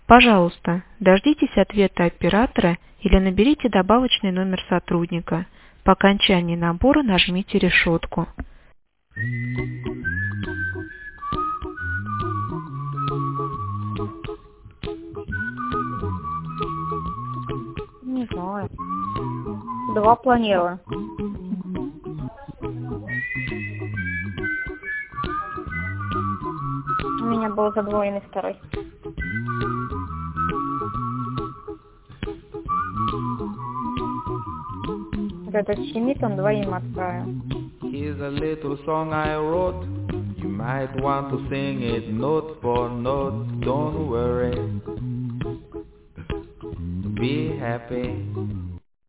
Пожалуйста, дождитесь ответа оператора или наберите добавочный номер сотрудника. По окончании набора нажмите решетку. Не знаю. 2 планирую. У меня был задвоенный второй. Вот этот щемит он двоим отправил. Here's a little song I wrote. You might want to sing it note for note. Don't worry. Be happy.